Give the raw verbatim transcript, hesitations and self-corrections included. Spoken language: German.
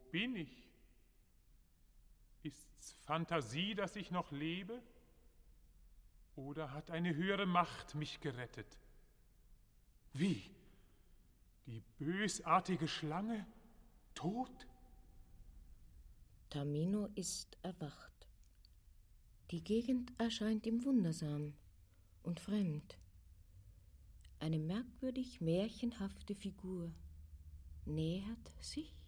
bin ich? Ist's Fantasie, dass ich noch lebe? Oder hat eine höhere Macht mich gerettet? Wie? Die bösartige Schlange? Tot? Tamino ist erwacht. Die Gegend erscheint ihm wundersam und fremd. Eine merkwürdig märchenhafte Figur nähert sich